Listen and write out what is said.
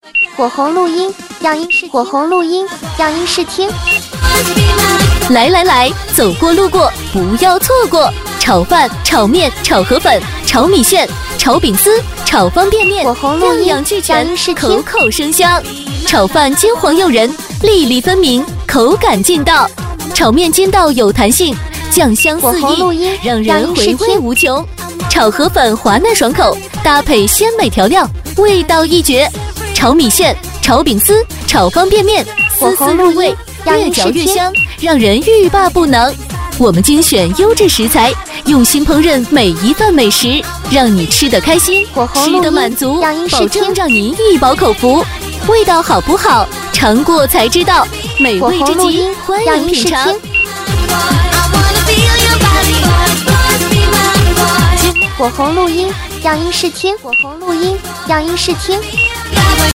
火红录音，让音视火红录音，让音视听。 来来来，走过路过不要错过。炒饭、炒面、炒河粉、炒米线、炒饼丝、炒方便面， 火红录音， 样样俱全， 让音视听。 口口生香。炒饭金黄诱人，粒粒分明，口感劲道。炒面筋道有弹性，酱香四溢，让人回味无穷。炒河粉滑嫩爽口，搭配鲜美调料，味道一绝。炒米线、炒饼丝、炒方便面，丝丝入味，越嚼越香，让人欲罢不能。我们精选优质食材，用心烹饪每一份美食，让你吃得开心，吃得满足，保证让您一饱口福。味道好不好，尝过才知道。美味之极，欢迎品尝。 火红录音，让音视听。火红录音，让音视听。